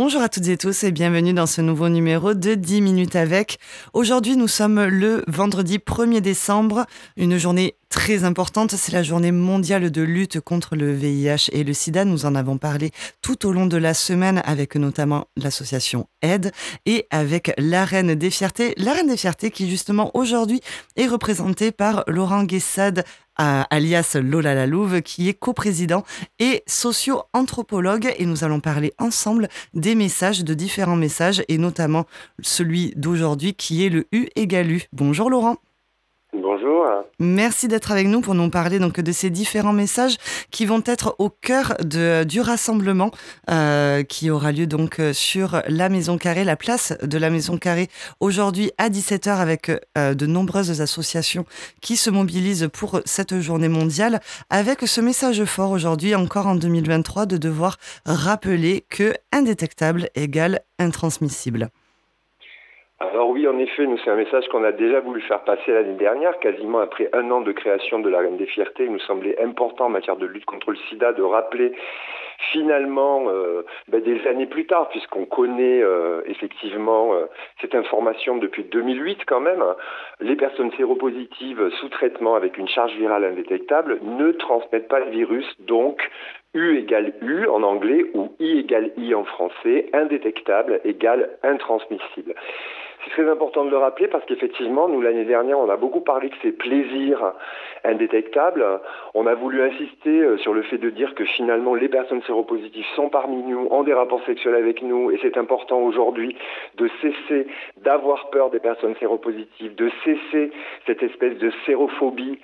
Bonjour à toutes et tous et bienvenue dans ce nouveau numéro de 10 minutes avec. Aujourd'hui, nous sommes le vendredi 1er décembre, une journée très importante, c'est la journée mondiale de lutte contre le VIH et le sida. Nous en avons parlé tout au long de la semaine avec notamment l'association AIDE et avec la Reine des Fiertés. La Reine des Fiertés qui justement aujourd'hui est représentée par Laurent Guessade, alias Lola Lalouve, qui est coprésident et socio-anthropologue. Et nous allons parler ensemble des messages, de différents messages, et notamment celui d'aujourd'hui qui est le U égale U. Bonjour Laurent. Bonjour. Merci d'être avec nous pour nous parler donc de ces différents messages qui vont être au cœur du rassemblement qui aura lieu donc sur la Maison Carrée, la place de la Maison Carrée, aujourd'hui à 17h avec de nombreuses associations qui se mobilisent pour cette journée mondiale avec ce message fort aujourd'hui, encore en 2023, de devoir rappeler que indétectable égale intransmissible. Alors oui, en effet, c'est un message qu'on a déjà voulu faire passer l'année dernière, quasiment après un an de création de la Reine des Fiertés. Il nous semblait important en matière de lutte contre le sida de rappeler finalement des années plus tard, puisqu'on connaît effectivement cette information depuis 2008 quand même, les personnes séropositives sous traitement avec une charge virale indétectable ne transmettent pas le virus, donc U égale U en anglais ou I égale I en français, indétectable égale intransmissible. C'est très important de le rappeler parce qu'effectivement, nous, l'année dernière, on a beaucoup parlé de ces plaisirs indétectables. On a voulu insister sur le fait de dire que finalement, les personnes séropositives sont parmi nous, ont des rapports sexuels avec nous, et c'est important aujourd'hui de cesser d'avoir peur des personnes séropositives, de cesser cette espèce de sérophobie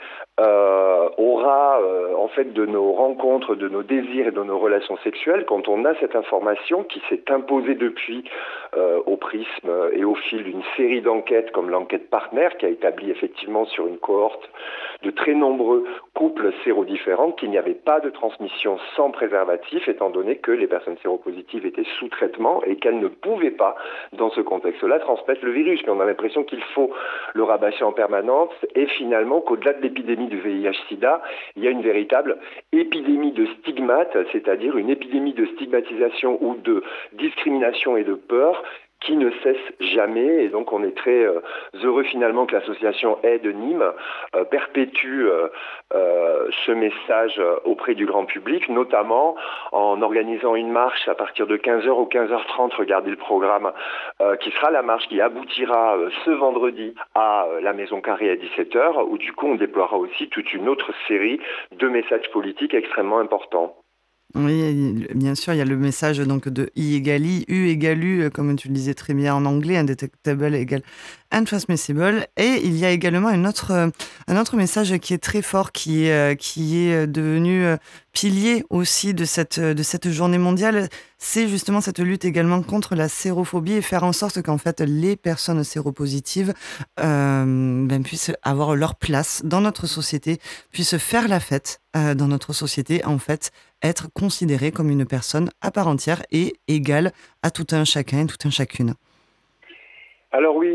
en fait de nos rencontres, de nos désirs et de nos relations sexuelles, quand on a cette information qui s'est imposée depuis au prisme et au fil d'une série d'enquêtes comme l'enquête Partner qui a établi effectivement sur une cohorte de très nombreux couples sérodifférents qu'il n'y avait pas de transmission sans préservatif étant donné que les personnes séropositives étaient sous traitement et qu'elles ne pouvaient pas dans ce contexte-là transmettre le virus. Mais on a l'impression qu'il faut le rabâcher en permanence et finalement qu'au-delà de l'épidémie du VIH-Sida, il y a une véritable épidémie de stigmate, c'est-à-dire une épidémie de stigmatisation ou de discrimination et de peur qui ne cesse jamais. Et donc on est très heureux finalement que l'association Aide Nîmes perpétue ce message auprès du grand public, notamment en organisant une marche à partir de 15h ou 15h30, regardez le programme, qui sera la marche qui aboutira ce vendredi à la Maison Carrée à 17h, où du coup on déploiera aussi toute une autre série de messages politiques extrêmement importants. Oui, bien sûr, il y a le message donc de I égale I, U égale U, comme tu le disais très bien en anglais, indetectable égale intransmissible. Et il y a également un autre message qui est très fort, qui est devenu pilier aussi de cette journée mondiale. C'est justement cette lutte également contre la sérophobie et faire en sorte qu'en fait les personnes séropositives puissent avoir leur place dans notre société, puissent faire la fête dans notre société, en fait, être considérée comme une personne à part entière et égale à tout un chacun, tout un chacune. Alors oui,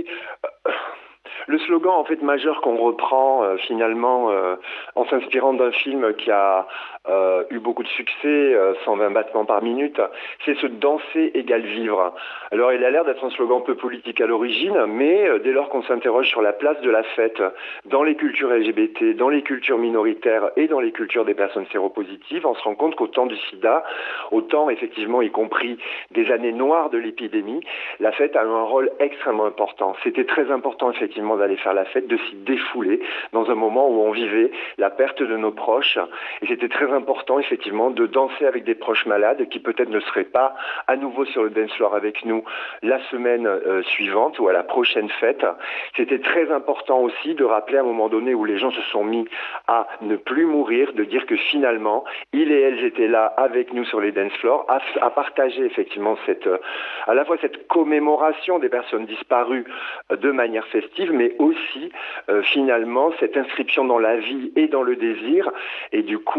le slogan en fait majeur qu'on reprend finalement en s'inspirant d'un film qui a eu beaucoup de succès, 120 battements par minute, c'est ce danser égale vivre. Alors il a l'air d'être un slogan peu politique à l'origine, mais dès lors qu'on s'interroge sur la place de la fête dans les cultures LGBT, dans les cultures minoritaires et dans les cultures des personnes séropositives, on se rend compte qu'au temps du sida, au temps effectivement y compris des années noires de l'épidémie, la fête a eu un rôle extrêmement important. C'était très important effectivement d'aller faire la fête, de s'y défouler dans un moment où on vivait la perte de nos proches. Et c'était très important effectivement de danser avec des proches malades qui peut-être ne seraient pas à nouveau sur le dance floor avec nous la semaine suivante ou à la prochaine fête. C'était très important aussi de rappeler à un moment donné où les gens se sont mis à ne plus mourir, de dire que finalement, ils et elles étaient là avec nous sur les dance floors, à partager effectivement à la fois cette commémoration des personnes disparues de manière festive, mais aussi finalement cette inscription dans la vie et dans le désir. Et du coup, c'est vrai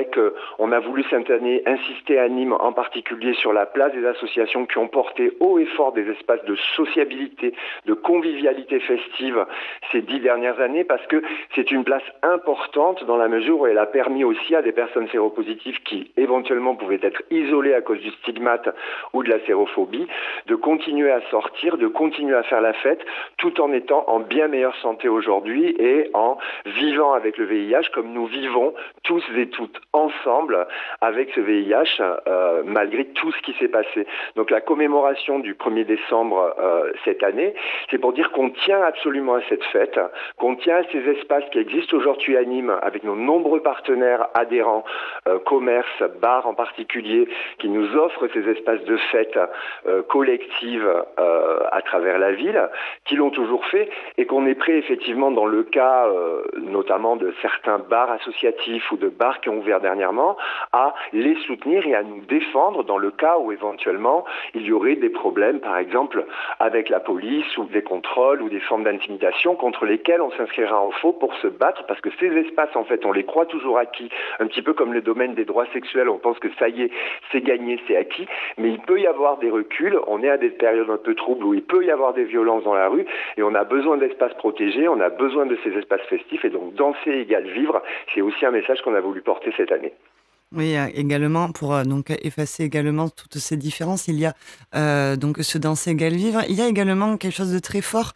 vrai qu'on a voulu cette année insister à Nîmes en particulier sur la place des associations qui ont porté haut et fort des espaces de sociabilité, de convivialité festive ces 10 dernières années, parce que c'est une place importante dans la mesure où elle a permis aussi à des personnes séropositives qui éventuellement pouvaient être isolées à cause du stigmate ou de la sérophobie, de continuer à sortir, de continuer à faire la fête, tout en étant en bien meilleure santé aujourd'hui et en vivant avec le VIH comme nous vivons tous et toutes ensemble avec ce VIH, malgré tout ce qui s'est passé. Donc la commémoration du 1er décembre cette année, c'est pour dire qu'on tient absolument à cette fête, qu'on tient à ces espaces qui existent aujourd'hui à Nîmes avec nos nombreux partenaires adhérents, commerces, bars en particulier, qui nous offrent ces espaces de fête collective à travers la ville, qui l'ont toujours fait, et qu'on est prêt effectivement dans le cas notamment de certains bars associatifs ou de bars qui ont ouvert dernièrement, à les soutenir et à nous défendre dans le cas où éventuellement il y aurait des problèmes, par exemple avec la police ou des contrôles ou des formes d'intimidation contre lesquelles on s'inscrira en faux pour se battre, parce que ces espaces en fait on les croit toujours acquis, un petit peu comme le domaine des droits sexuels, on pense que ça y est, c'est gagné, c'est acquis, mais il peut y avoir des reculs, on est à des périodes un peu troubles où il peut y avoir des violences dans la rue et on a besoin d'espaces protégés, on a besoin de ces espaces festifs, et donc danser égale vivre, c'est aussi un message qu'on a voulu porter cette année. Oui, également, pour donc effacer également toutes ces différences, il y a donc ce danser égale vivre. Il y a également quelque chose de très fort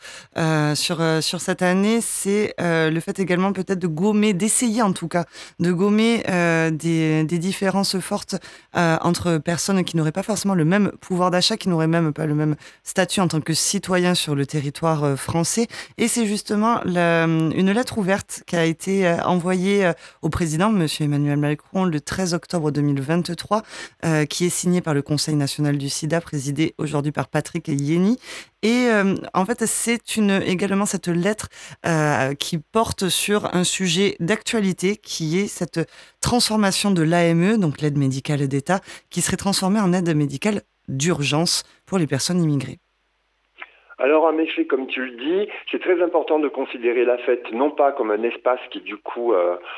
sur cette année, c'est le fait également peut-être de gommer, d'essayer en tout cas, de gommer des différences fortes entre personnes qui n'auraient pas forcément le même pouvoir d'achat, qui n'auraient même pas le même statut en tant que citoyen sur le territoire français. Et c'est justement une lettre ouverte qui a été envoyée au président, Monsieur Emmanuel Macron, le 13 octobre 2023, qui est signée par le Conseil national du sida, présidé aujourd'hui par Patrick Yenny. Et en fait, c'est également cette lettre qui porte sur un sujet d'actualité, qui est cette transformation de l'AME, donc l'aide médicale d'État, qui serait transformée en aide médicale d'urgence pour les personnes immigrées. Alors en effet, comme tu le dis, c'est très important de considérer la fête non pas comme un espace qui du coup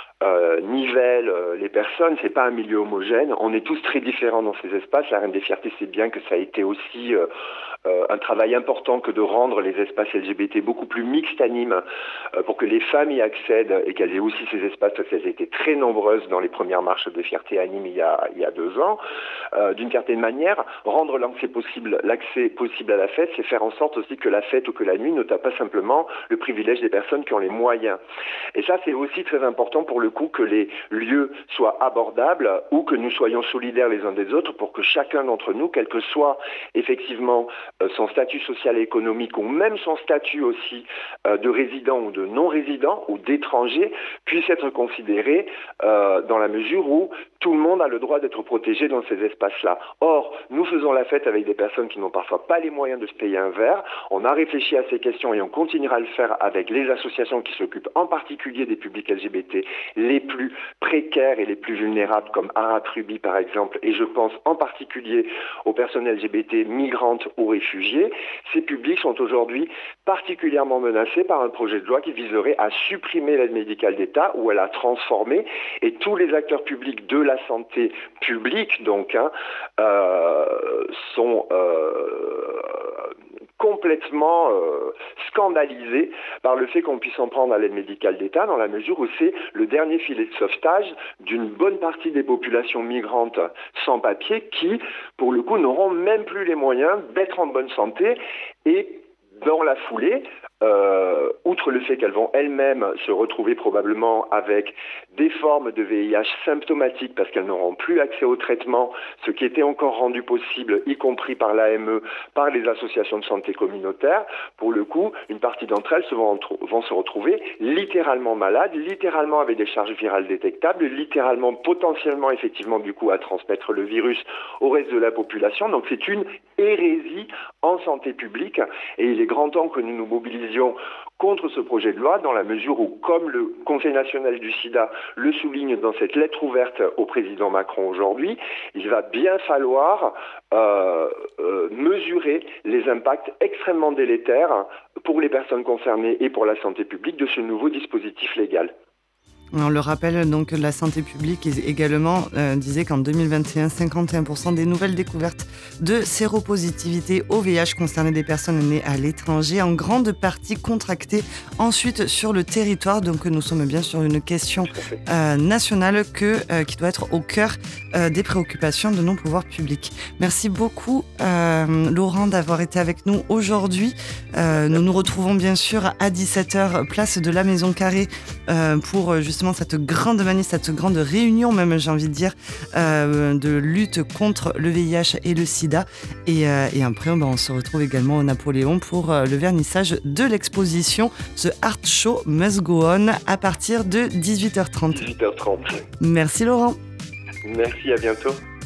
nivelle les personnes, c'est pas un milieu homogène, on est tous très différents dans ces espaces. La Reine des Fiertés sait bien que ça a été aussi un travail important que de rendre les espaces LGBT beaucoup plus mixtes à Nîmes pour que les femmes y accèdent et qu'elles aient aussi ces espaces, parce qu'elles étaient très nombreuses dans les premières marches de fierté à Nîmes il y a 2 ans. D'une certaine manière, rendre l'accès possible à la fête, c'est faire en sorte aussi que la fête ou que la nuit ne tape pas simplement le privilège des personnes qui ont les moyens. Et ça, c'est aussi très important pour le coup que les lieux soient abordables ou que nous soyons solidaires les uns des autres pour que chacun d'entre nous, quel que soit effectivement son statut social et économique ou même son statut aussi de résident ou de non-résident ou d'étranger, puisse être considéré dans la mesure où tout le monde a le droit d'être protégé dans ces espaces-là. Or, nous faisons la fête avec des personnes qui n'ont parfois pas les moyens de se payer un verre. On a réfléchi à ces questions et on continuera à le faire avec les associations qui s'occupent en particulier des publics LGBT les plus précaires et les plus vulnérables, comme Arab Ruby par exemple, et je pense en particulier aux personnes LGBT migrantes ou réfugiées. Ces publics sont aujourd'hui particulièrement menacés par un projet de loi qui viserait à supprimer l'aide médicale d'État ou à la transformer, et tous les acteurs publics de la santé publique donc sont complètement scandalisés par le fait qu'on puisse en prendre à l'aide médicale d'État, dans la mesure où c'est le dernier filet de sauvetage d'une bonne partie des populations migrantes sans papier qui, pour le coup, n'auront même plus les moyens d'être en bonne santé. Et dans la foulée, outre le fait qu'elles vont elles-mêmes se retrouver probablement avec des formes de VIH symptomatiques parce qu'elles n'auront plus accès au traitement, ce qui était encore rendu possible, y compris par l'AME, par les associations de santé communautaires, pour le coup, une partie d'entre elles vont se retrouver littéralement malades, littéralement avec des charges virales détectables, littéralement potentiellement effectivement du coup à transmettre le virus au reste de la population. Donc c'est une hérésie en santé publique et il est grand temps que nous nous mobilisions contre ce projet de loi dans la mesure où, comme le Conseil national du sida le souligne dans cette lettre ouverte au président Macron aujourd'hui, il va bien falloir mesurer les impacts extrêmement délétères pour les personnes concernées et pour la santé publique de ce nouveau dispositif légal. On le rappelle, donc, la santé publique également disait qu'en 2021, 51% des nouvelles découvertes de séropositivité au VIH concernaient des personnes nées à l'étranger, en grande partie contractées ensuite sur le territoire. Donc nous sommes bien sur une question nationale qui doit être au cœur des préoccupations de nos pouvoirs publics. Merci beaucoup Laurent d'avoir été avec nous aujourd'hui. Nous nous retrouvons bien sûr à 17h, place de la Maison Carrée, pour justement cette grande manif, cette grande réunion même, j'ai envie de dire, de lutte contre le VIH et le sida. Et après, on se retrouve également au Napoléon pour le vernissage de l'exposition The Art Show Must Go On à partir de 18h30. 18h30. Merci Laurent. Merci, à bientôt.